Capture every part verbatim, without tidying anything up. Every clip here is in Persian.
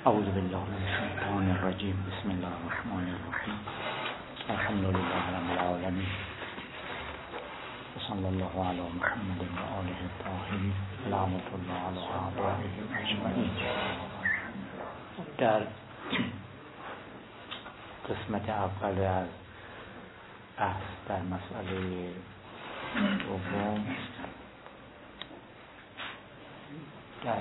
اعوذ بالله من الشیطان الرجیم. بسم الله الرحمن الرحیم. الحمد لله رب العالمین و صلی الله علی محمد و آله الطاهرین لعنت الله علی اعدائهم اجمعین. در قسمت اول از بحث در مسئله دوم در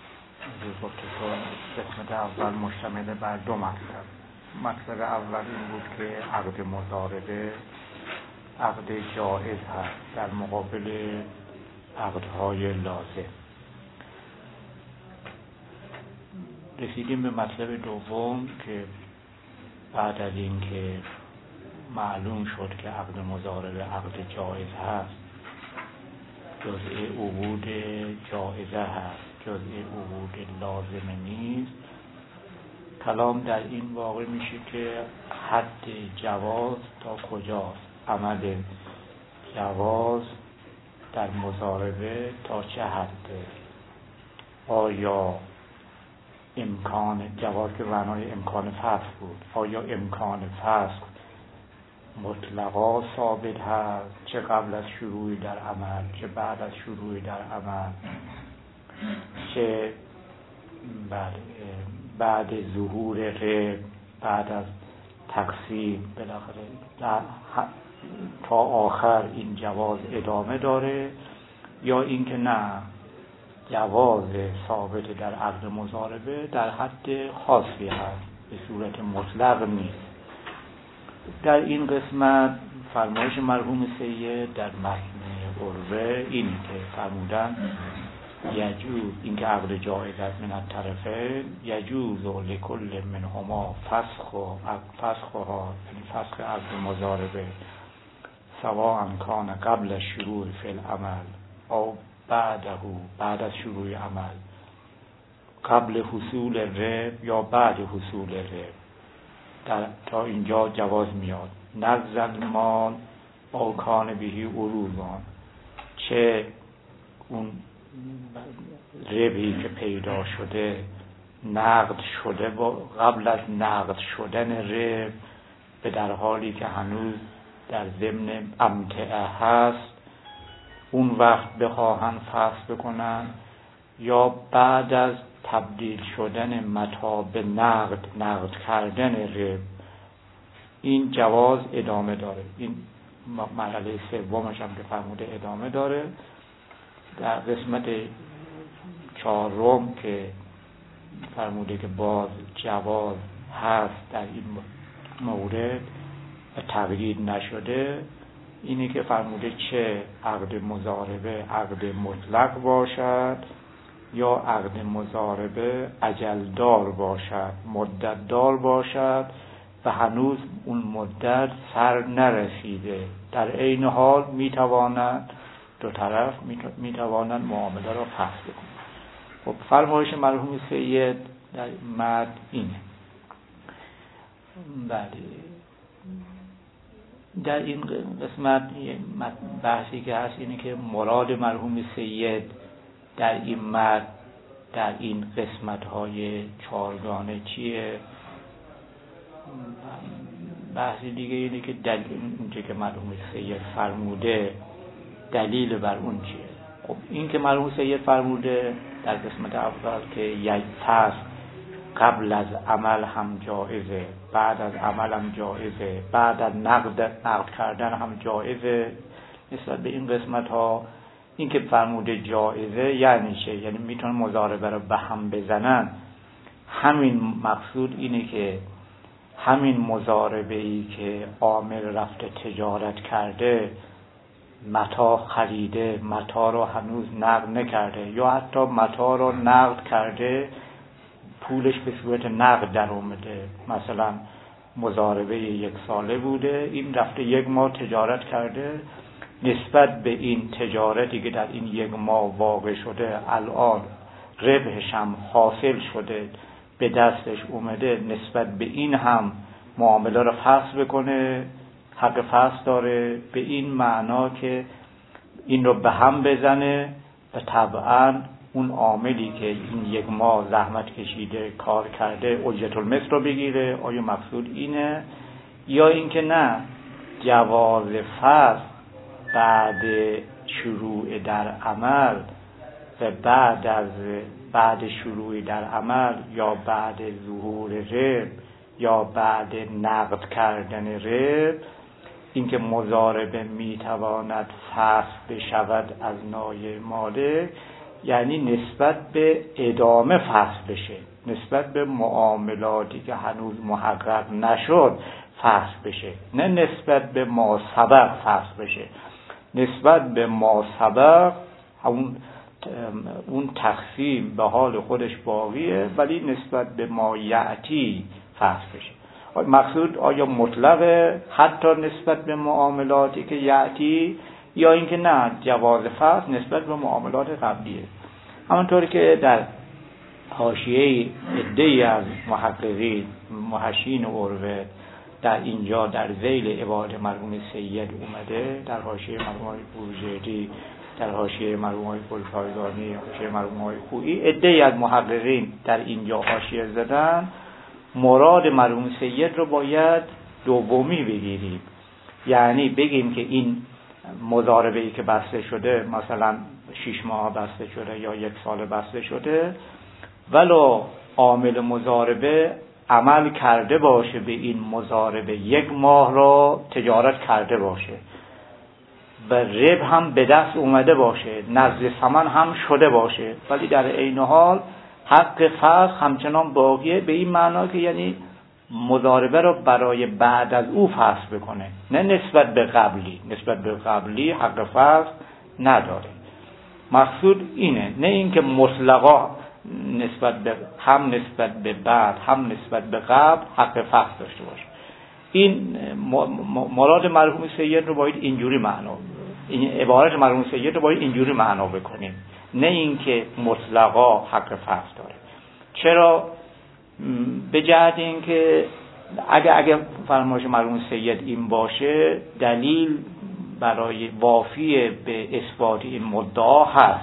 قسمت اول مشتمل بر دو مطلب. مطلب اول این بود که عقد مضاربه عقد جائز هست در مقابل عقدهای لازم. رسیدیم به مطلب دوم که بعد از این که معلوم شد که عقد مضاربه عقد جائز هست، جزء عقود جائزه هست، جزء عقود لازمه نیست، کلام در این واقع میشه که حد جواز تا کجاست، عمل جواز در مضاربه تا چه حده. آیا امکان جواز که معنای امکان فسخ بود، آیا امکان فسخ مطلقا ثابت هست، چه قبل از شروع در عمل چه بعد از شروع در عمل، چه بعد, بعد ظهور غیب، بعد از تقسیم بالاخره تا آخر این جواز ادامه داره، یا اینکه نه، جواز ثابت در عقد مضاربه در حد خاصی هست، به صورت مطلق نیست. در این قسمت فرمایش مرحوم سید در متن عروه اینی که فرمودن یجوز، اینکه عقد جایز است من الطرفین، یجوز لکل منهما فسخ و فسخها، یعنی فسخ عقد مضاربه سواء کان قبل شروع فی العمل او بعده، بعد از شروع عمل، قبل حصول رب یا بعد حصول رب. در تا اینجا جواز میاد. نزل مال او کان بهی عروضان، چه اون ربی که پیدا شده نقد شده با قبل از نقد شدن رب به در حالی که هنوز در ضمن امتعه هست، اون وقت بخواهن فسخ بکنن، یا بعد از تبدیل شدن متاع به نقد نقد کردن رب، این جواز ادامه داره. این مرحله سومش هم که فرموده ادامه داره. در قسمت چهارم که فرموده که باز جواز هست در این مورد و تغییر نشده، اینی که فرموده چه عقد مضاربه عقد مطلق باشد یا عقد مضاربه اجلدار باشد، مدتدار باشد و هنوز اون مدت سر نرسیده، در عین حال میتوانند دو طرف میتوانند معامله را فسخ کنند. خب فرمایش مرحوم سید در متن اینه. بله، در این قسمت بحثی که هست اینه که مراد مرحوم سید در این متن در این قسمت های چهارگانه چیه. بحثی دیگه اینه که دلیل اونچه که مرحوم سید فرموده دلیل بر اون چیه. خب این که مرحوم سید فرموده در قسمت اول که یک پس قبل از عمل هم جایزه، بعد از عمل هم جایزه، بعد از نقد نقد کردن هم جایزه، نسبت به این قسمت ها این که فرموده جایزه یعنی چه؟ یعنی میتونن مضاربه رو به هم بزنن. همین مقصود اینه که همین مضاربه ای که عامل رفته تجارت کرده، متاع خریده، متاع رو هنوز نقد نکرده، یا حتی متاع رو نقد کرده پولش به صورت نقد در اومده، مثلا مضاربه یک ساله بوده، این رفته یک ماه تجارت کرده، نسبت به این تجارتی که در این یک ماه واقع شده الان ربحش هم حاصل شده، به دستش اومده، نسبت به این هم معامله رو فسخ بکنه، حق فسخ داره، به این معنا که این رو به هم بزنه و طبعا اون عاملی که این یک ماه زحمت کشیده کار کرده اجرت المثل رو بگیره؟ آیا مقصود اینه؟ یا اینکه نه، جواز فسخ بعد شروع در عمل و بعد از بعد شروع در عمل یا بعد ظهور رب یا بعد نقد کردن رب، اینکه مضاربه میتواند فسخ بشود از نای مالک، یعنی نسبت به ادامه فسخ بشه، نسبت به معاملاتی که هنوز محقق نشد فسخ بشه، نه نسبت به ما سبق فسخ بشه. نسبت به ما سبق اون اون تقسیم به حال خودش باقیه، ولی نسبت به ما یعتی فسخ بشه. مقصود آیا مطلقه حتی نسبت به معاملاتی که یعتی، یا اینکه نه، جواز فسخ نسبت به معاملات قبلیه؟ همونطوری که در حاشیه عده‌ای از محققین محشین عروه در اینجا در ذیل عبارت مرحوم سید اومده، در حاشیه مرحوم بروجردی، در حاشیه مرحوم گلپایگانی، حاشیه مرحوم خویی، عده‌ای از محققین در اینجا حاشیه زدن. مراد مرحوم سید رو باید دومی بگیریم، یعنی بگیم که این مضاربه‌ای که بسته شده مثلا شش ماه بسته شده یا یک سال بسته شده، ولو عامل مضاربه عمل کرده باشه به این مضاربه، یک ماه را تجارت کرده باشه و ربح هم به دست اومده باشه، نزد ثمن هم شده باشه، ولی در عین حال حق فسخ همچنان باقیه، به این معنا که یعنی مضاربه رو برای بعد از او فسخ بکنه، نه نسبت به قبلی. نسبت به قبلی حق فسخ نداره. مقصود اینه، نه اینکه مطلقا نسبت به هم نسبت به بعد هم نسبت به قبل حق فسخ داشته باشه. این مراد مرحوم سید رو باید اینجوری معنا، این عبارت مرحوم سید رو باید اینجوری معنا بکنیم، نه اینکه مطلقا حق فسخ داره. چرا؟ به جهت اینکه اگه اگه فرمایش مرحوم سید این باشه، دلیل برای وافی به اثبات این مدعا هست.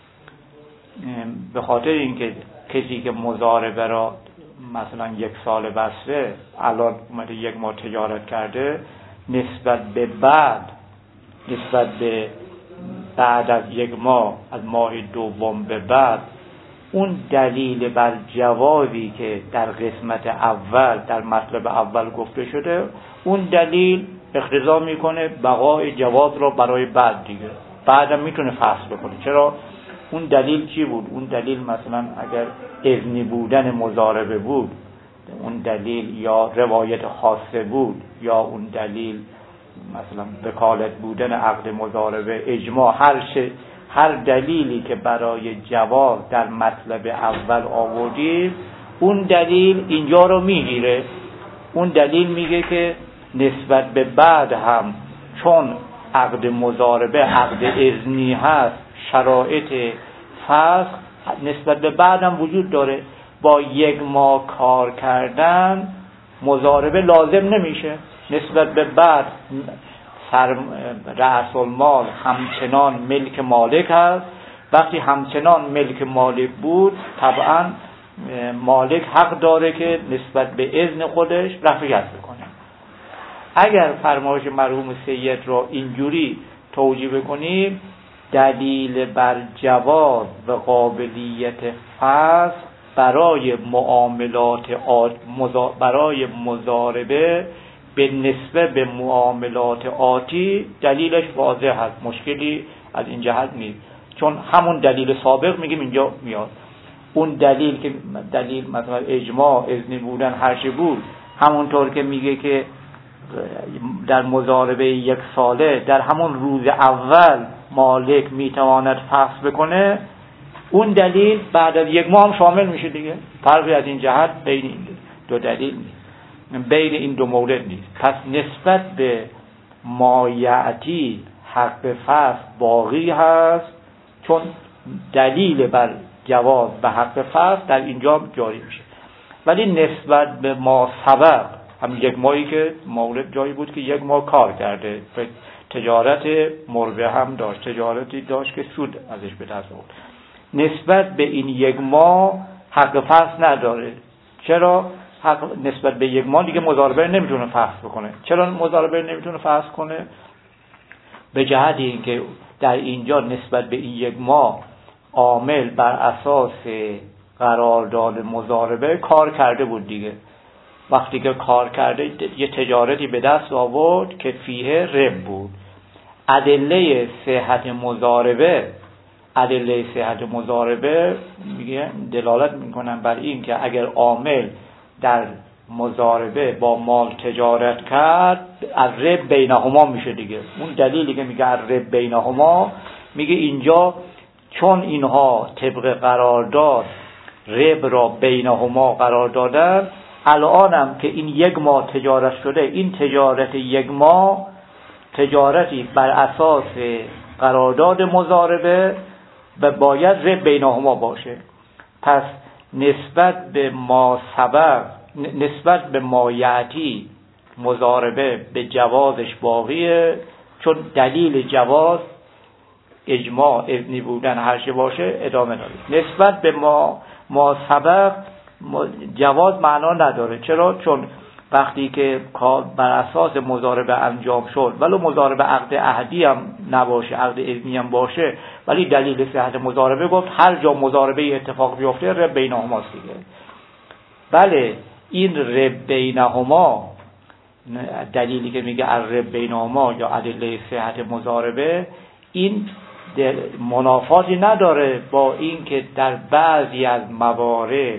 به خاطر اینکه کسی که مضاربه را مثلا یک سال بسته الان اومده یک ماه تجارت کرده، نسبت به بعد نسبت به بعد از یک ماه، از ماه دوم به بعد، اون دلیل بر جوازی که در قسمت اول در مطلب اول گفته شده، اون دلیل اقتضا میکنه بقای جواز را برای بعد دیگه، بعدم میتونه فسخ بکنه. چرا؟ اون دلیل چی بود؟ اون دلیل مثلا اگر اذنی بودن مضاربه بود، اون دلیل یا روایت خاصه بود، یا اون دلیل مثلا وکالت بودن عقد مضاربه، اجماع، هر چه هر دلیلی که برای جواز در مطلب اول آوردیم، اون دلیل اینجا رو میگیره. اون دلیل میگه که نسبت به بعد هم چون عقد مضاربه عقد اذنی هست، شرایط فسخ نسبت به بعد هم وجود داره. با یک ماه کار کردن مضاربه لازم نمیشه. نسبت به بعد سر رأس المال همچنان ملک مالک هست. وقتی همچنان ملک مالک بود، طبعا مالک حق داره که نسبت به اذن خودش رفعیت بکنه. اگر فرمایش مرحوم سید را اینجوری توجیه بکنیم، دلیل بر جواز و قابلیت فسخ برای معاملات برای مضاربه به نسبت به معاملات آتی دلیلش واضح هست، مشکلی از این جهت نیست، چون همون دلیل سابق میگیم اینجا میاد. اون دلیل که دلیل مثلا اجماع، اذن بودن، هر چی بود، همونطور که میگه که در مضاربه یک ساله در همون روز اول مالک میتواند فسخ بکنه، اون دلیل بعد از یک ماه هم شامل میشه دیگه. فرقی از این جهت بین این دو دلیل نیست، بین این دو مورد نیست. پس نسبت به مایعتی حق فسخ باقی هست، چون دلیل بر جواز و حق فسخ در اینجا جاری میشه. ولی نسبت به ما سبق، هم یک ماهی که مورد جایی بود که یک ماه کار کرده، تجارت مربح هم داشت، تجارتی داشت که سود ازش به دست آورد. نسبت به این یک ماه حق فصل نداره. چرا؟ حق نسبت به یک ماه دیگه مضاربه نمیتونه فصل بکنه. چرا مضاربه نمیتونه فصل کنه؟ به جهت اینکه در اینجا نسبت به این یک ماه عامل بر اساس قرارداد مضاربه کار کرده بود دیگه. وقتی که کار کرده یه تجارتی به دست آورد که فیه رب بود. ادله صحت مضاربه ادله صحت مضاربه میگه دلالت میکنن بر این که اگر عامل در مضاربه با مال تجارت کرد از رب بینهما میشه دیگه. اون دلیلی که میگه از رب بینهما میگه اینجا چون اینها طبق قرارداد رب را بینهما قرار دادن، الانم که این یک ماه تجارت شده، این تجارت یک ماه تجارتی بر اساس قرارداد مضاربه و باید رب بینهما باشه. پس نسبت به ما سبب نسبت به ما یعتی مضاربه به جوازش باقیه، چون دلیل جواز اجماع اذنی بودن هر چه باشه ادامه داره. نسبت به ما ما سبب جواز معنا نداره. چرا؟ چون وقتی که کار بر اساس مضاربه انجام شد، ولو مضاربه عقد عهدی هم نباشه، عقد اذنی هم باشه، ولی دلیل صحت مضاربه گفت هر جا مضاربه اتفاق بیفته رب بینهماست دیگه. بله این رب بینهما دلیلی که میگه رب بینهما یا ادله صحت مضاربه، این منافاتی نداره با این که در بعضی از موارد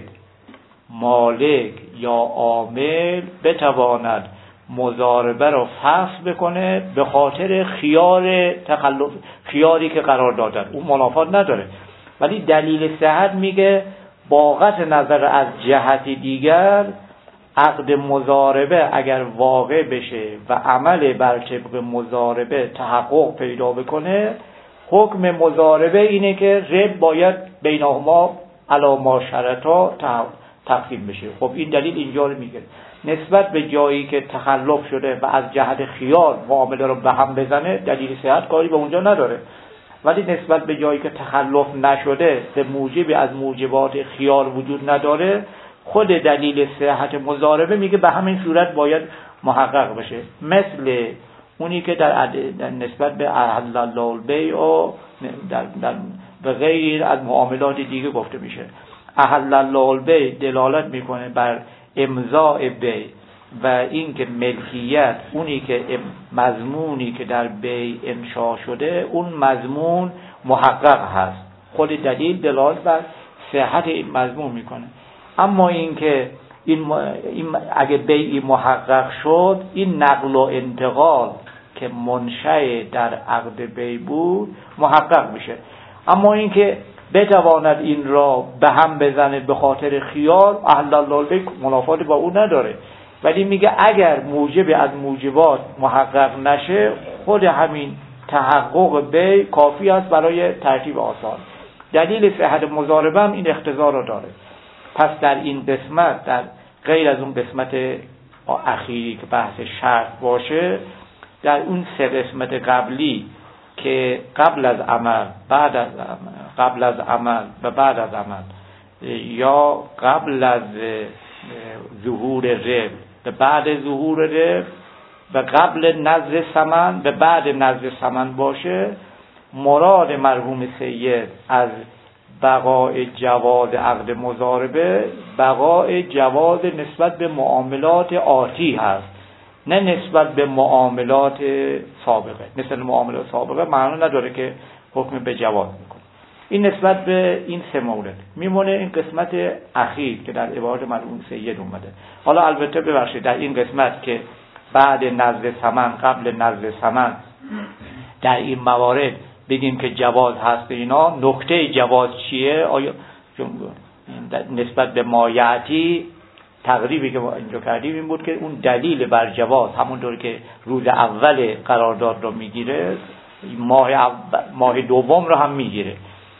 مالک یا عامل بتواند مضاربه رو فسخ بکنه به خاطر خیار تخلف، خیاری که قرار دادن، اون منافات نداره. ولی دلیل صحت میگه باقت نظر از جهت دیگر عقد مضاربه اگر واقع بشه و عمل بر طبق مضاربه تحقق پیدا بکنه، حکم مضاربه اینه که رب باید بینهما علی ما شرطا تقسیم بشه. خب این دلیل اینجا رو میگه نسبت به جایی که تخلف شده و از جهت خیار معامله رو به هم بزنه دلیل صحت کاری به اونجا نداره. ولی نسبت به جایی که تخلف نشده به موجبی از موجبات خیار وجود نداره، خود دلیل صحت مضاربه میگه به همین صورت باید محقق بشه. مثل اونی که در, در نسبت به احل الله البیع و در, در به غیر از معاملات دیگه گفته میشه. احل الله البیع دلالت میکنه بر امضاء بیع و این که ملکیت، اونی که مضمونی که در بیع انشاء شده اون مضمون محقق هست. خود دلیل دلالت بر صحت این مضمون میکنه. اما این که این, این اگه بیعی محقق شد، این نقل و انتقال که منشأ در عقد بیع بود محقق میشه. اما این که بتواند این را به هم بزنه به خاطر خیار، اهل الله البیع منافات با او نداره. ولی میگه اگر موجب از موجبات محقق نشه، خود همین تحقق بیع کافی است برای ترتیب آثار. دلیل صحت مضاربه هم این اقتضا را داره. پس در این قسمت، در غیر از اون قسمت اخیری که بحث شرط باشه، در اون سه قسمت قبلی که قبل از عمل، بعد از عمل، قبل از عمل و بعد از عمل، یا قبل از ظهور رب و بعد ظهور رب و قبل نزع ثمن و بعد نزع ثمن باشه، مراد مرحوم سید از بقای جواز عقد مضاربه بقای جواز نسبت به معاملات آتی هست، نه نسبت به معاملات سابقه. نسبت به معاملات سابقه معنا نداره که حکم به جواز میکنه. این نسبت به این سه مورد. میمونه این قسمت اخیر که در عبارت مرحوم سید اومده. حالا البته ببخشید در این قسمت که بعد نزع ثمن قبل نزع ثمن، در این موارد بگیم که جواز هست اینا، نکته جواز چیه؟ آیا نسبت به مایعتی تقریبی که ما اینجا کردیم این بود که اون دلیل بر جواز همونطور که روز اول قرارداد رو میگیره، ماه ماه دوم رو هم میگیره،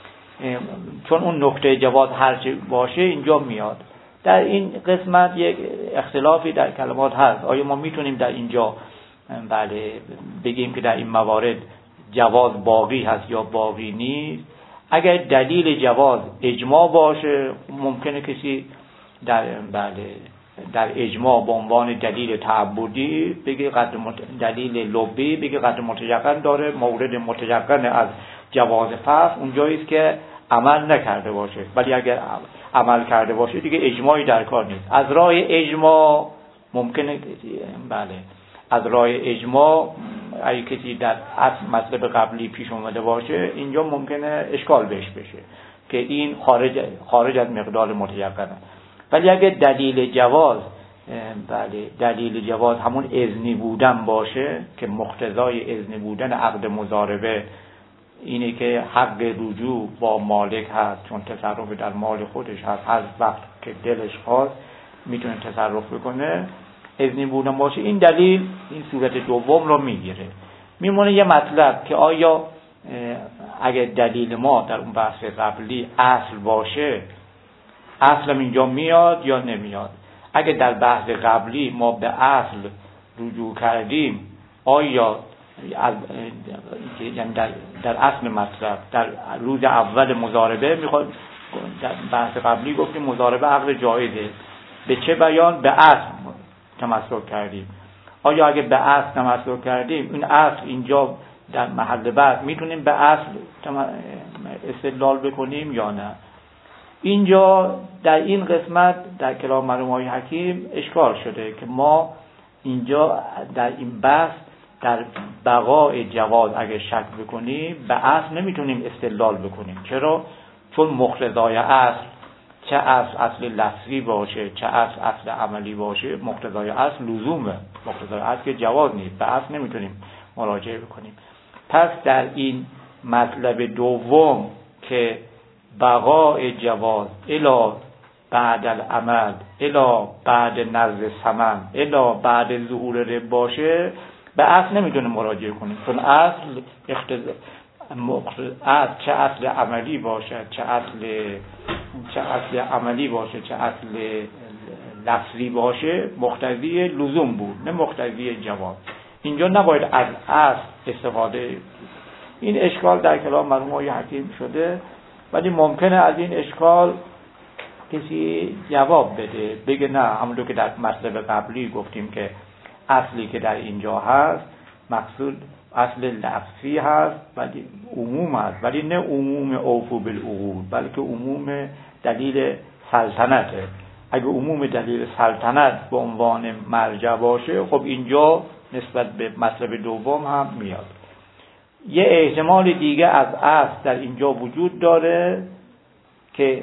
چون اون نکته جواز هرچی باشه اینجا میاد. در این قسمت یک اختلافی در کلمات هست. آیا ما میتونیم در اینجا بله بگیم که در این موارد جواز باقی هست یا باقی نیست؟ اگر دلیل جواز اجماع باشه، ممکنه کسی در بله در اجماع به عنوان دلیل تعبدی بگه قدر مت... دلیل لبی بگه قدر متیقن داره، مورد متیقن از جواز فسخ اونجایی است که عمل نکرده باشه. ولی اگر عمل کرده باشه دیگه اجماعی در کار نیست. از راه اجماع ممکنه بله از راه اجماع اگه کسی در اصل مطلب قبلی پیش اومده باشه، اینجا ممکنه اشکال بهش بشه که این خارج خارج از مقدار متیقنه. ولی اگه دلیل جواز بله دلیل جواز همون اذنی بودن باشه که مقتضای اذنی بودن عقد مضاربه اینه که حق رجوع با مالک هست، چون تصرف در مال خودش هست، هر وقت که دلش خواست میتونه تصرف بکنه، اذنی بودن باشه، این دلیل این صورت دوم رو میگیره. میمونه یه مطلب که آیا اگه دلیل ما در اون بحث قبلی اصل باشه، اصلم اینجا میاد یا نمیاد؟ اگه در بحث قبلی ما به اصل رجوع کردیم، آیا از یعنی در, در اصل مطلب در روز اول مضاربه میخواد، در بحث قبلی گفتیم مضاربه عقد جایزه، به چه بیان؟ به اصل تمسک کردیم. آیا اگه به اصل تمسک کردیم، این اصل اینجا در محل بعد میتونیم به اصل استدلال بکنیم یا نه؟ اینجا در این قسمت در کلام مرحوم حکیم اشکال شده که ما اینجا در این بحث در بقای جواز اگه شک بکنیم به اصل نمیتونیم استدلال بکنیم. چرا؟ چون مقتضای اصل، چه اصل اصل لفظی باشه چه اصل اصل عملی باشه، مقتضای اصل لزومه، مقتضای اصل که جواز نیست، به اصل نمیتونیم مراجعه بکنیم. پس در این مطلب دوم که بقای جواز الا بعد العمل الا بعد نزد ثمن الا بعد ظهور رب باشه، به اصل نمیتونه مراجعه کنیم، چون اصل اختزا اصل چه اصل عملی باشه چه اصل چه اصل عملی باشه چه اصل لفظی باشه مقتضی لزوم بود، نه مقتضی جواز. اینجا نباید از اصل استفاده. این اشکال در کلام مرحوم حکیم شده، ولی ممکنه از این اشکال کسی جواب بده، بگه نه، همونطور که در مطلب قبلی گفتیم که اصلی که در اینجا هست مقصود اصل لفظی هست ولی عموم هست، ولی نه عموم اوفو بالعقود، بلکه عموم دلیل سلطنته. اگه عموم دلیل سلطنت به عنوان مرجع باشه، خب اینجا نسبت به مطلب دوم هم میاد. یه احتمال دیگه از اصل در اینجا وجود داره که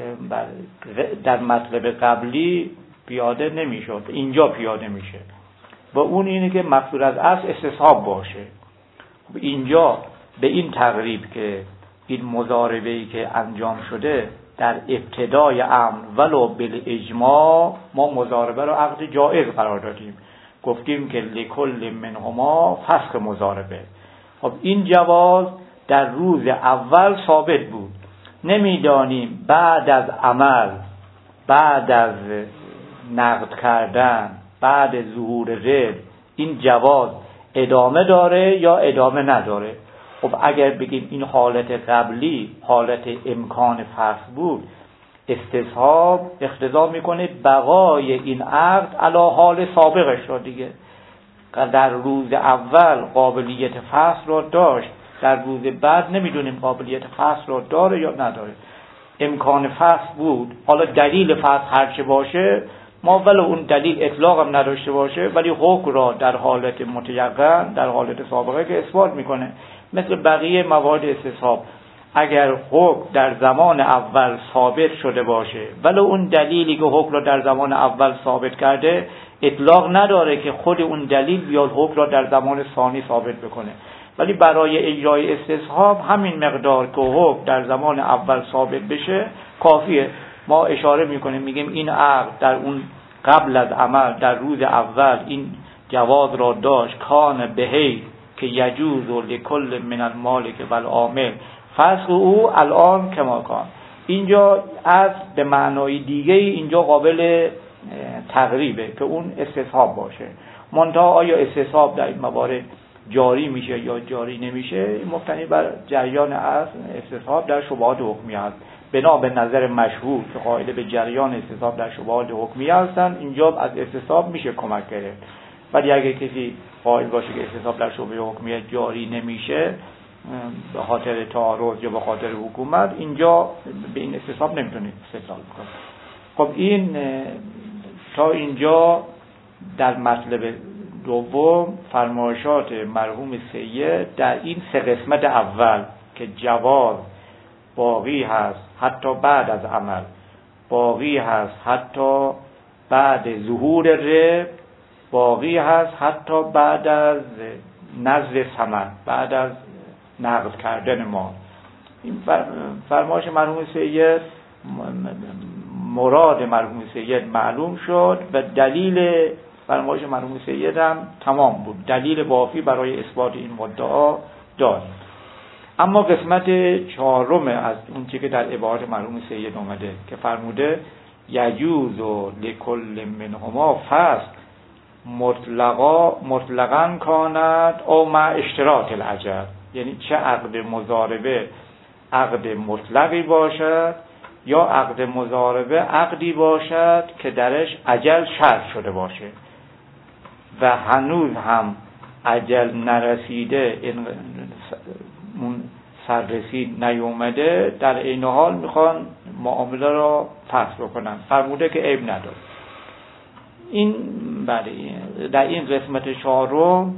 در مطلب قبلی پیاده نمیشد، اینجا پیاده میشه، و اون اینه که مقصود از اصل استصحاب باشه. اینجا به این تقریب که این مضاربه‌ای که انجام شده در ابتدای امر ولو بالاجماع، ما مضاربه رو عقد جایز قرار دادیم، گفتیم که لکل منهما فسخ مضاربه. خب این جواز در روز اول ثابت بود، نمیدانیم بعد از عمل، بعد از نقد کردن، بعد ظهور رد این جواز ادامه داره یا ادامه نداره. خب اگر بگیم این حالت قبلی حالت امکان فسخ بود، استصحاب اقتضا میکنه بقای این عقد علی حال سابقش را دیگه. در روز اول قابلیت فسخ را داشت، در روز بعد نمیدونیم قابلیت فسخ را داره یا نداره. امکان فسخ بود، حالا دلیل فسخ هرچه باشه، ما ولو اون دلیل اطلاق هم نداشته باشه، ولی حکم را در حالت متیقن، در حالت سابقه که اثبات میکنه. مثل بقیه موارد استصحاب، اگر حکم در زمان اول ثابت شده باشه، ولو اون دلیلی که حکم را در زمان اول ثابت کرده اطلاق نداره که خود اون دلیل بیاد حکم را در زمان ثانی ثابت بکنه، ولی برای اجرای استصحاب همین مقدار که حکم در زمان اول ثابت بشه کافیه. ما اشاره میکنیم میگیم این عقد در اون قبل از عمل در روز اول این جواز را داشت، کان بهی که یجوز و لکل من المالک والعامل فسخ او الان کما کان. اینجا از به معنای دیگه اینجا قابل تقریبه که اون استصحاب باشه. منتها آیا استصحاب در این موارد جاری میشه یا جاری نمیشه مبتنی بر جریان اصل استصحاب در شبهات حکمیه است. بنا به نظر مشهور که قائل به جریان استصحاب در شبهات حکمیه هستند، اینجا از استصحاب میشه کمک گرفت. ولی اگه کسی قائل باشه که استصحاب در شبهه حکمیه جاری نمیشه به خاطر تعارض یا به خاطر حکومت، اینجا به این استصحاب نمیتونه استدلال کنه. خب این تا اینجا در مطلب دوم فرمایشات مرحوم سید در این سه قسمت اول که جواز باقی هست حتی بعد از عمل، باقی هست حتی بعد ظهور رب، باقی هست حتی بعد از نزد ثمن، بعد از نقض کردن ما. این فرمایش مرحوم سید، مراد مرحوم سید معلوم شد و دلیل فرمایش مرحوم سید هم تمام بود، دلیل وافی برای اثبات این مدعا داشت. اما قسمت چهارم از اون چیزی که در عبارت مرحوم سید اومده که فرموده یجوز و لکل منهما فسق مطلقا مطلقاً کاند او مع اشتراط العجل، یعنی چه عقد مضاربه عقد مطلقی باشد یا عقد مضاربه عقدی باشد که درش اجل شرط شده باشه و هنوز هم اجل نرسیده، این سررسید نیومده، در این حال میخوان معامله را فسخ بکنن. فرموده که عیب نداره. این بله در این قسمت چهارم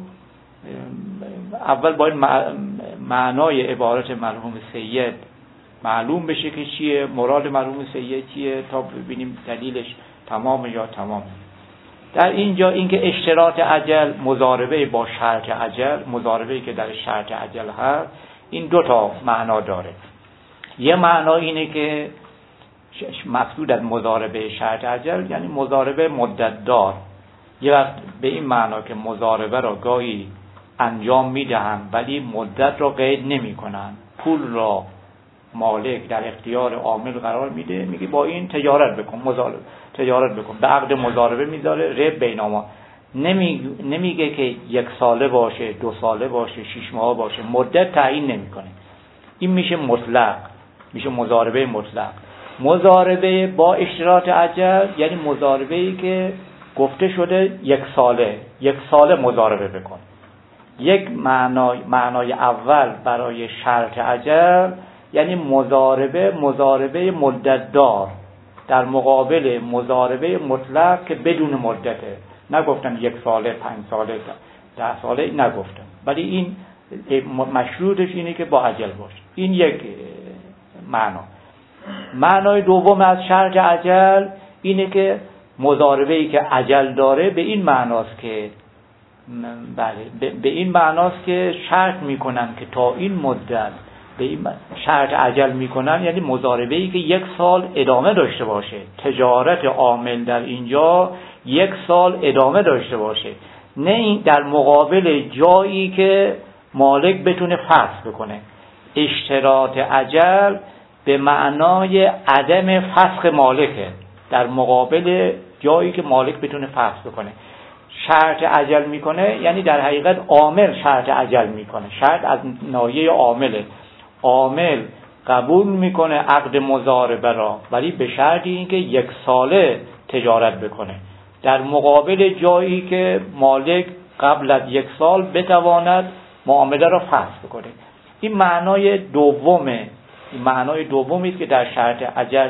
اول باید معنای عبارت مرحوم سید معلوم بشه که چیه، مراد مرحوم سید چیه، تا ببینیم دلیلش تمام یا تمام. در اینجا اینکه اشتراط اجل مضاربه با شرط اجل، مضاربه‌ای که در شرط اجل هست، این دو تا معنا داره. یه معنا اینه که مقصود از مضاربه شرط اجل یعنی مضاربه مدت دار. یه وقت به این معنا که مضاربه را گاهی انجام میدهند ولی مدت را قید نمی‌کنن، پول را مالک در اختیار عامل قرار میده، میگه با این تجارت بکن، مضاربه تجارت بکن، به عقد مضاربه میذاره، رب بینما. نمی... نمیگه که یک ساله باشه، دو ساله باشه، شش ماه باشه، مدت تعیین نمیکنه. این میشه مطلق، میشه مضاربه مطلق. مضاربه با اشتراط اجل یعنی مضاربه‌ای که گفته شده یک ساله، یک ساله مضاربه بکن. یک معنای معنای اول برای شرط اجل یعنی مضاربه مضاربه مدت دار در مقابل مضاربه مطلق که بدون مدته. نگفتن یک ساله، پنج ساله، ده ساله، نگفتن، ولی این مشروطش اینه که با اجل باشه. این یک معنا. معنای دوم از شرط اجل اینه که مضاربه‌ای که اجل داره به این معناست که بله به این معناست که شرط میکنن که تا این مدت به این شرط اجل میکنن، یعنی مضاربه‌ای که یک سال ادامه داشته باشه، تجارت عامل در اینجا یک سال ادامه داشته باشه، نه این در مقابل جایی که مالک بتونه فسخ بکنه. اشتراط اجل به معنای عدم فسخ مالکه، در مقابل جایی که مالک بتونه فسخ بکنه. شرط اجل میکنه یعنی در حقیقت عامل شرط اجل میکنه، شرط از ناحیه عامله، عامل قبول میکنه عقد مضاربه را ولی به شرطی اینکه یک ساله تجارت بکنه، در مقابل جایی که مالک قبل از یک سال بتواند معامله را فسخ کنه. این معنای دومه، این معنای دومی است که در شرط اجل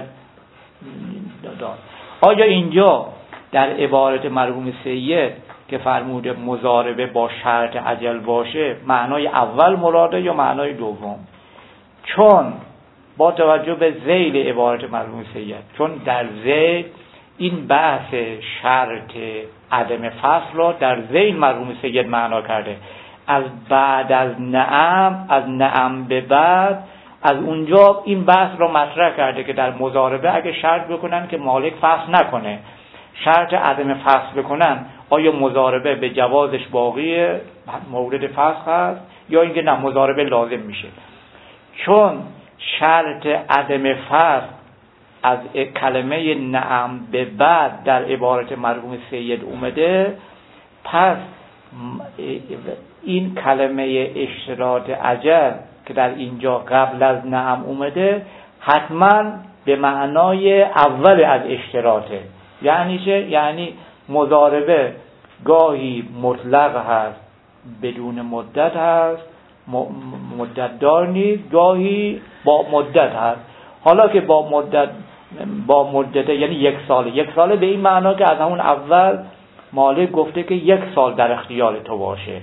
داد. آیا اینجا در عبارت مرحوم سید که فرموده مضاربه با شرط اجل باشه معنای اول مراده یا معنای دوم؟ چون با توجه به ذیل عبارت مرحوم سید، چون در ذیل این بحث شرط عدم فصل را در ذیل مرحوم سید معنا کرده، از بعد از نعم، از نعم به بعد، از اونجا این بحث را مطرح کرده که در مضاربه اگه شرط بکنن که مالک فصل نکنه، شرط عدم فصل بکنن، آیا مضاربه به جوازش باقی مورد فسخ هست یا اینکه نه مضاربه لازم میشه؟ چون شرط عدم فسخ از کلمه نعم به بعد در عبارت مرحوم سید اومده، پس این کلمه اشتراط عجل که در اینجا قبل از نعم اومده حتما به معنای اول از اشتراطه. یعنی چه؟ یعنی مضاربه گاهی مطلق هست بدون مدت هست، مدت دار نیست، گاهی با مدت هست. حالا که با مدت با مدت یعنی یک ساله، یک ساله به این معنا که از همون اول مالک گفته که یک سال در اختیار تو باشه.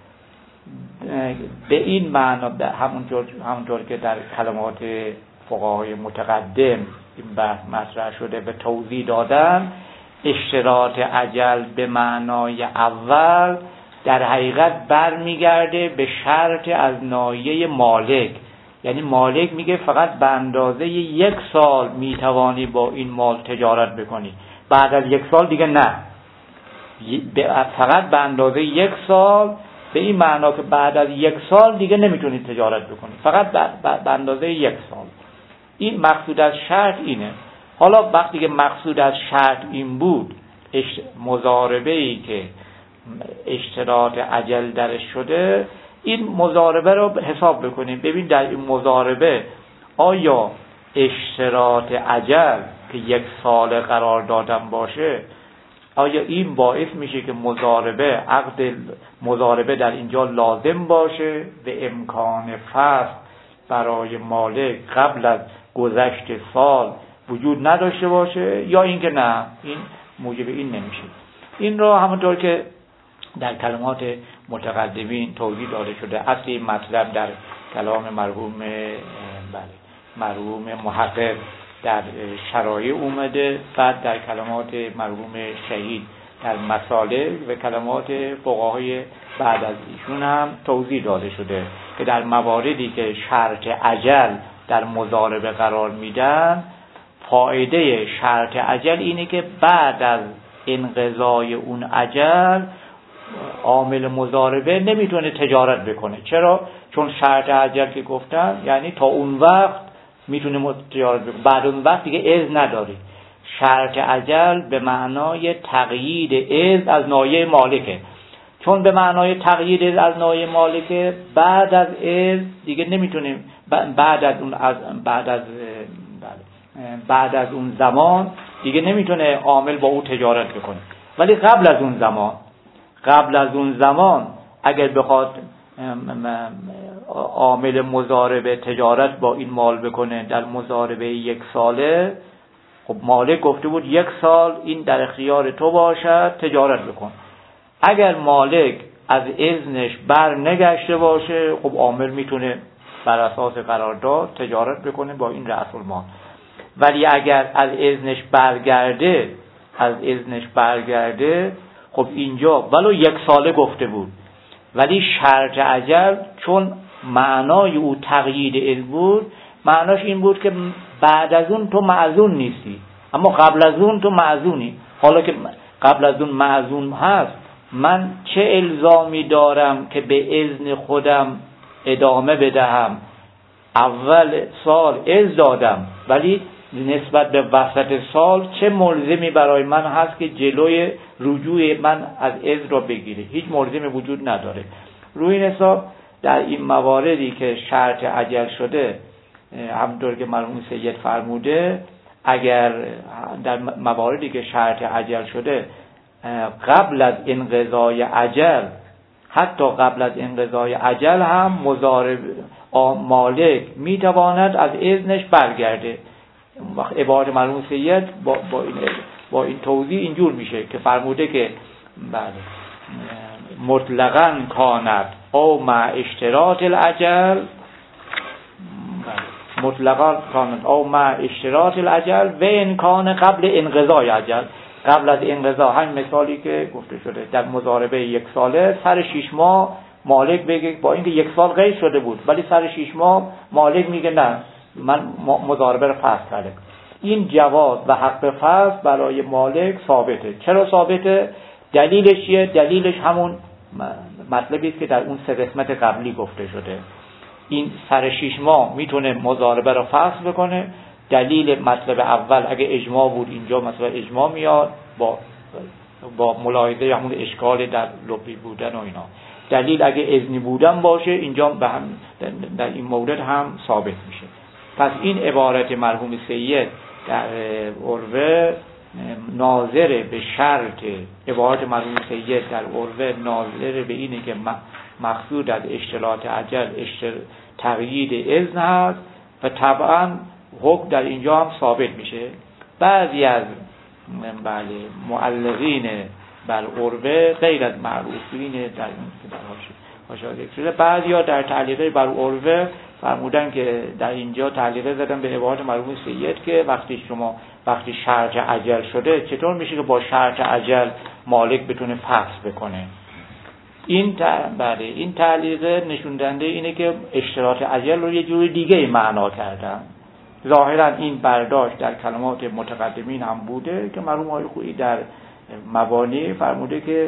به این معنا همونطور همونطور که در کلمات فقهای متقدم این بحث مطرح شده و توضیح دادن، اشتراط عجل به معنای اول در حقیقت برمیگرده به شرط از ناحیه مالک. یعنی مالک میگه فقط به اندازه یک سال میتوانی با این مال تجارت بکنی، بعد از یک سال دیگه نه. فقط به اندازه یک سال، به این معنا که بعد از یک سال دیگه نمیتونی تجارت بکنی، فقط به اندازه یک سال. این مقصود از شرط اینه. حالا وقتی که مقصود از شرط این بود، مضاربه ای که اشتراط عجل درش شده، این مضاربه رو حساب بکنیم. ببین در این مضاربه آیا اشتراط عجل که یک سال قرار دادن باشه، آیا این باعث میشه که مضاربه عقد مضاربه در اینجا لازم باشه و امکان فسخ برای مالک قبل از گذشت سال وجود نداشته باشه، یا اینکه نه، این موجب این نمیشه. این رو همونطور که در کلمات متقدمین توضیح داده شده، اصل این مطلب در کلام مرحوم بله مرحوم محقق در شرایع اومده، بعد در کلمات مرحوم شهید در مسالک و کلمات فقهای بعد از ایشون هم توضیح داده شده که در مواردی که شرط عجل در مضاربه قرار میدن، فایده شرط عجل اینه که بعد از انقضای اون عجل عامل مضاربه نمیتونه تجارت بکنه. چرا؟ چون شرط عجل که گفتن یعنی تا اون وقت میتونه تجارت بکنه، بعد اون وقت دیگه اذن نداری. شرط عجل به معنای تقیید اذن از ناحیه مالکه. چون به معنای تقیید اذن از ناحیه مالکه، بعد از اذن دیگه نمیتونیم، بعد از اون از بعد از بعد از اون زمان دیگه نمیتونه عامل با او تجارت بکنه. ولی قبل از اون زمان قبل از اون زمان اگر بخواد عامل مضاربه تجارت با این مال بکنه در مضاربه یک ساله، خب مالک گفته بود یک سال این در اختیار تو باشد، تجارت بکن. اگر مالک از اذنش بر نگشته باشه، خب عامل میتونه بر اساس قرارداد تجارت بکنه با این رأس المال. ولی اگر از اذنش برگرده از اذنش برگرده خب اینجا ولو یک ساله گفته بود، ولی شرط عجل چون معنای او تقیید اذن بود، معناش این بود که بعد از اون تو معذون نیستی، اما قبل از اون تو معذونی. حالا که قبل از اون معذون هست، من چه الزامی دارم که به اذن خودم ادامه بدهم؟ اول سال اذن دادم، ولی نسبت به وسط سال چه ملزمی برای من هست که جلوی رجوع من از اذن را بگیره؟ هیچ ملزمی وجود نداره. روی این حساب در این مواردی که شرط عجل شده، همونطور که مرحوم سید فرموده، اگر در مواردی که شرط عجل شده قبل از انقضای عجل، حتی قبل از انقضای عجل هم مضارب مالک میتواند از اذنش برگرده. وقت عبارت مرحوم سید با, با, این, با این توضیح اینجور میشه که فرموده که بله مطلقاً کانت او مع اشتراط العجل، مطلقاً کانت او مع اشتراط العجل و امکان قبل انقضای عجل. قبل از انقضا، همین مثالی که گفته شده در مضاربه یک ساله، سر شش ماه مالک بگه، با اینکه یک سال قید شده بود ولی سر شش ماه مالک میگه نه من مضاربه رو فسخ کردم. این جواز و حق فسخ برای مالک ثابته. چرا ثابته؟ دلیلش چیه؟ دلیلش همون مطلبی است که در اون سه قسمت قبلی گفته شده. این سر شش ماه میتونه مضاربه رو فسخ بکنه. دلیل مطلب اول اگه اجماع بود، اینجا مثلا اجماع میاد با با ملاحظه همون اشکال در لبی بودن و اینا. دلیل اگه اذنی بودن باشه اینجا به هم در این مورد هم ثابت میشه. پس این عبارت مرحوم سید در عروه ناظر به شرط، عبارت مرحوم سید در عروه ناظر به اینه که مقصود از اشتراط عجل اشتر... تقیید اذن هست و طبعا حکم در اینجا هم ثابت میشه. بعضی از بله معلقین بر عروه غیر از معروفین در حاشیه ذکر شده، بعضیا در تعلیقه بر عروه فرمودن که در اینجا تعلیقه زدن به عبارت مرحوم سید که وقتی شما وقتی شرط عجل شده چطور میشه که با شرط عجل مالک بتونه فصل بکنه. این بله این تعلیقه نشون دهنده اینه که اشتراط عجل رو یه جوری دیگه معنا کردن. ظاهرا این برداشت در کلمات متقدمین هم بوده که مرحوم آقای خویی در مبانی فرموده که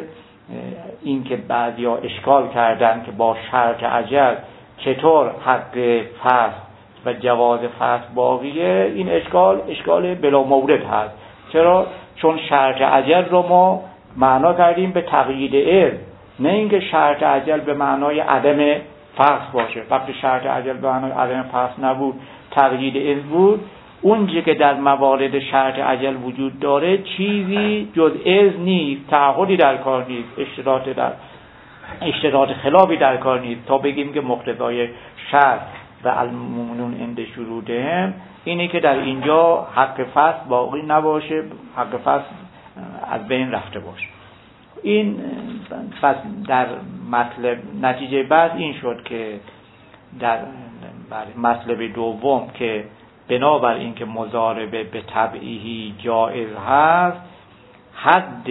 این که بعضیا اشکال کردن که با شرط عجل چطور حق فصل و جواز فصل باقیه، این اشکال اشکال بلا مورد هست. چرا؟ چون شرط عجل رو ما معنا کردیم به تقیید علم، نه اینکه شرط عجل به معنای عدم فصل باشه. وقتی شرط عجل به معنای عدم فصل نبود، تقیید علم بود، اونچه که در موارد شرط عجل وجود داره چیزی جز اذن نیست، تعهدی در کار نیست، اشتراط در اشتراط خلافی در کار نیست تا بگیم که مقتضای شرط و المؤمنون عند شروطهم اینه که در اینجا حق فصل باقی نباشه، حق فصل از بین رفته باشه. این پس در مطلب نتیجه بعد این شد که در مطلب دوم که بنابر این که مضاربه به طبعی جایز هست، حد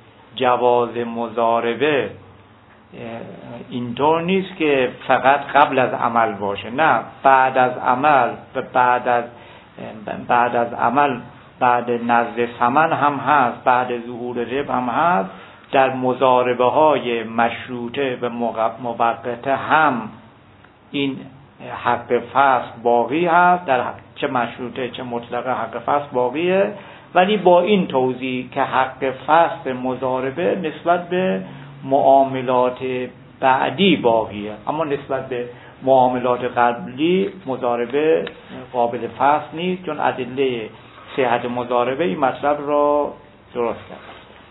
جواز مضاربه اینطور نیست که فقط قبل از عمل باشه، نه، بعد از عمل و بعد از بعد از عمل بعد نزد ثمن هم هست، بعد ظهور ربح هم هست. در مضاربه های مشروطه و موقته هم این حق فصل باقی هست، در چه مشروطه چه مطلقه حق فصل باقیه، ولی با این توضیح که حق فصل مضاربه نسبت به معاملات بعدی باقیه، اما نسبت به معاملات قبلی مضاربه قابل فصل نیست، چون ادله صحت مضاربه این مطلب را درست کرد.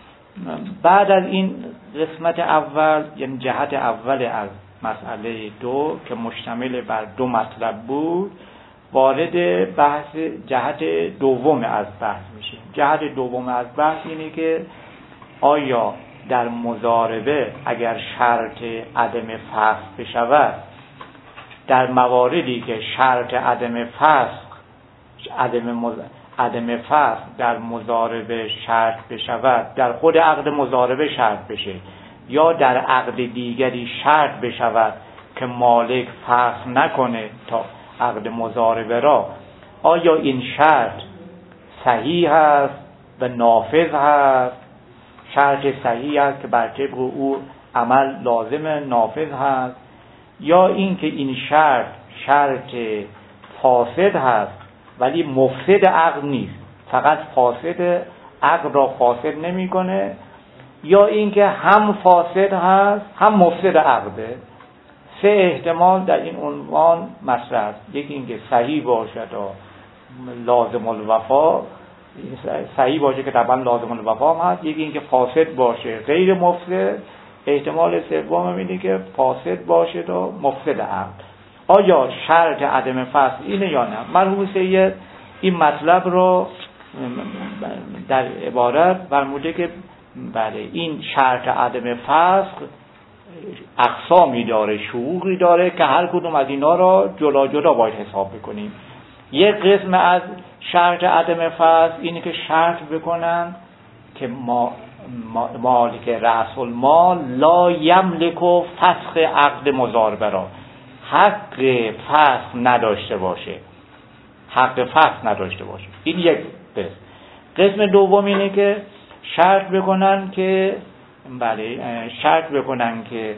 بعد از این قسمت اول، یعنی جهت اول از مسئله دو که مشتمل بر دو مطلب بود، وارد بحث جهت دوم از بحث میشه. جهت دوم از بحث اینه که آیا در مضاربه اگر شرط عدم فسخ بشود، در مواردی که شرط عدم فسخ عدم مز... عدم فسخ در مضاربه شرط بشود، در خود عقد مضاربه شرط بشه یا در عقد دیگری شرط بشود که مالک فسخ نکنه تا عقد مضاربه را، آیا این شرط صحیح است و نافذ هست؟ شرط صحیح است که بر طبق او عمل لازم نافذ هست، یا اینکه این شرط شرط فاسد هست ولی مفسد عقد نیست، فقط فاسد عقد را فاسد نمیکنه، یا اینکه هم فاسد هست هم مفسد عقده. سه احتمال در این عنوان مطرح است. یکی اینکه صحیح باشد و لازم الوفا، صحیح باشه که طبعا لازم الوفا هم هست، یکی اینکه فاسد باشه غیر مفسد، احتمال سوم اینه که فاسد باشه و مفسد عقد. آیا شرط عدم فسخ اینه یا نه؟ مرحوم سید این مطلب رو در عبارت فرموده که بله این شرط عدم فسخ اقسامی داره، شروطی داره که هر کدوم از اینا را جدا جدا باید حساب بکنیم. یک قسم از شرط عدم فسخ اینه که شرط بکنن که ما مالک رأس المال لا یملک فسخ عقد مضاربه را، حق فسخ نداشته باشه، حق فسخ نداشته باشه. این یک قسم. قسم دوم اینه که شرط بکنن که بله شرط بکنن که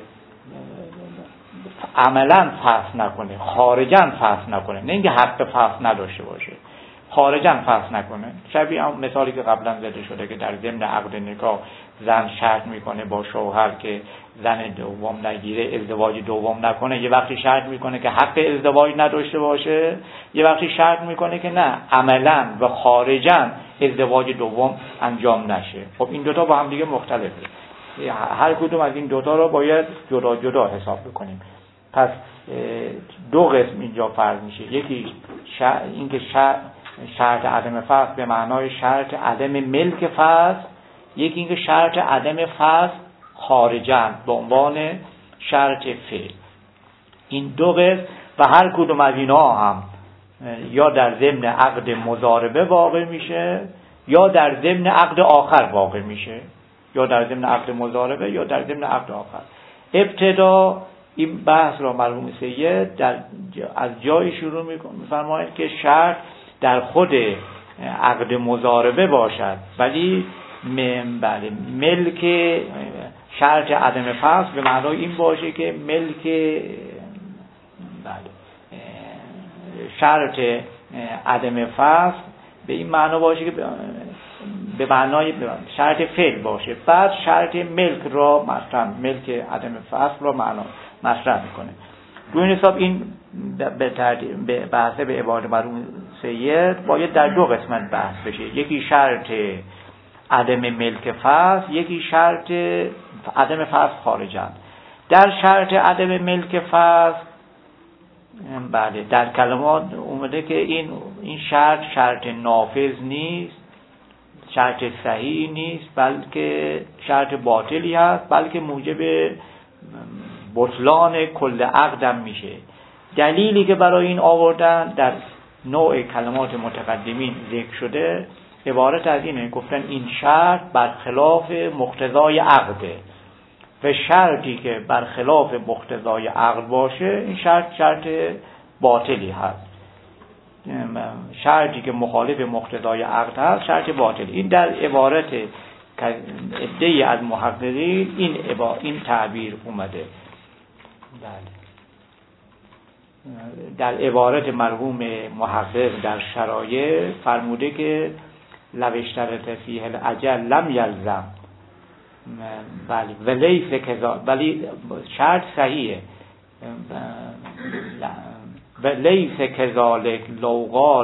عملا فسخ نکنه، خارجا فسخ نکنه، نه اینکه حق فسخ نداشته باشه، خارجاً فسخ نکنه. شبیه هم مثالی که قبلا زده شده که در ضمن عقد نکاح زن شرط میکنه با شوهر که زن دوم نگیره، ازدواج دوم نکنه. یه وقتی شرط میکنه که حق ازدواج نداشته باشه، یه وقتی شرط میکنه که نه، عملاً و خارجاً ازدواج دوم انجام نشه. خب این دوتا با هم دیگه مختلفه. هر کدوم از این دوتا رو باید جدا جدا حساب بکنیم. پس دو قسم اینجا فرض میشه. یکی شر... این که شر... شرط عدم فسخ به معنای شرط عدم ملک فسخ، یکی این که شرط عدم فسخ خارجاً به عنوان شرط فعل. این دو قسم و هر کدوم از اینا هم یا در ضمن عقد مضاربه واقع میشه یا در ضمن عقد آخر واقع میشه، یا در ضمن عقد مضاربه یا در ضمن عقد آخر. ابتدا این بحث را مرحوم سید در از جای شروع می‌فرمایند که شرط در خود عقد مضاربه باشد، ولی بله ملک شرط عدم فسخ به معنای این باشه که ملک بله شرط عدم فسخ به این معنا باشه که به معنای شرط فعل باشه، بعد شرط ملک را مطرح، ملک عدم فسخ را معنا مطرح میکنه. دو این حساب این به ترتیب به بحث به عبارت مرحوم سید باید در دو قسمت بحث بشه. یکی شرط عدم ملک فسخ، یکی شرط عدم فسخ خارجاً. در شرط عدم ملک فسخ بله در کلمات اومده که این این شرط شرط نافذ نیست، شرط صحیح نیست، بلکه شرط باطلی هست، بلکه موجب بطلان کل عقدم میشه. دلیلی که برای این آوردن در نوع کلمات متقدمین ذکر شده عبارت از اینه، گفتن این شرط برخلاف مقتضای عقده و شرطی که برخلاف مقتضای عقد باشه این شرط شرط باطلی هست. شرطی که مخالف مقتضای عقد هست شرط باطلی. این در عبارت عده‌ای از محققین این عبا این تعبیر اومده. در عبارت مرحوم محقق در شرایع فرموده که لو اشترط فیه الاجل لم یلزم، بله ولیس کذا، ولی شرط صحیحه، ولیس کذالک لو قال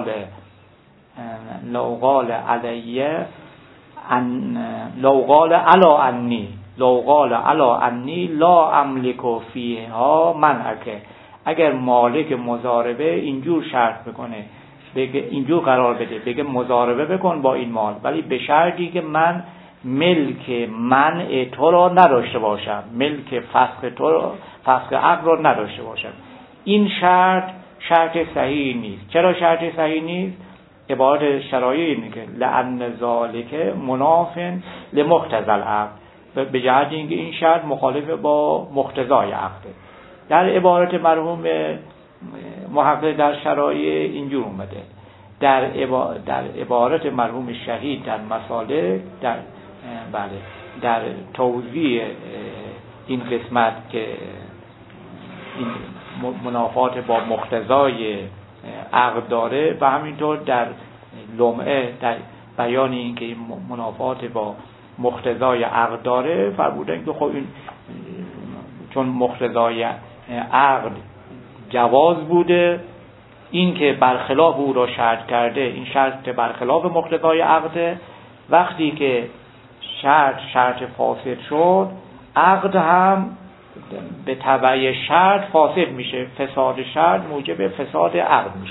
لو قال علیه ان لو قال علا انی لو قال علا انی لا املک فیها منعک. اگر مالک مضاربه اینجور شرط بکنه، بگه اینجور قرار بده، بگه مضاربه بکن با این مال، ولی به شرطی که من ملک منع تو را نداشته باشم، ملک فسخ تو را، فسخ عقد را نداشته باشم، این شرط شرط صحیح نیست. چرا شرط صحیح نیست؟ عبارت شرایع اینه که لأن ذالک مناف لمقتضی العقد، به جهت اینکه این شرط مخالف با مقتضای عقده. در عبارت مرحوم محقق در شرایع اینجور اومده. در عبارت, در عبارت مرحوم شهید در مسالک در بله در توضیح این قسمت که این منافات با مقتضای عقد داره و همینطور در لمعه در بیان این که این منافات با مقتضای عقد داره فرمودن که خب این چون مقتضای عقد جواز بوده، این که برخلاف او را شرط کرده این شرط برخلاف مقتضای عقده، وقتی که شرط شرط فاسد شد عقد هم به تبع شرط فاسد میشه، فساد شرط موجب فساد عقد میشه.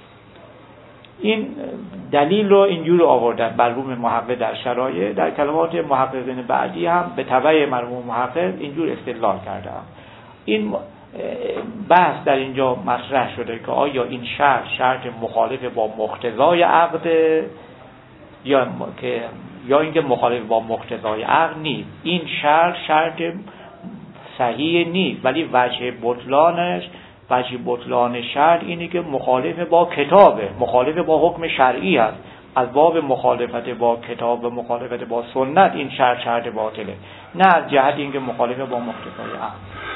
این دلیل رو اینجور آوردن مرحوم محقق در شرایع. در کلمات محققین بعدی هم به تبع مرحوم محقق اینجور استدلال کرده هم. این بحث در اینجا مطرح شده که آیا این شرط شرط مخالف با مقتضای عقد یا که یا اینکه مخالف با مقتضای عقد نیست. این شرط شرط صحیح نیست، ولی وجه بطلانش وجه بطلان شرط اینه که مخالف با کتابه، مخالف با حکم شرعی است. از باب مخالفت با کتاب و مخالفت با سنت این شرط شرط باطله، نه از جهت اینکه مخالف با مقتضای عقد.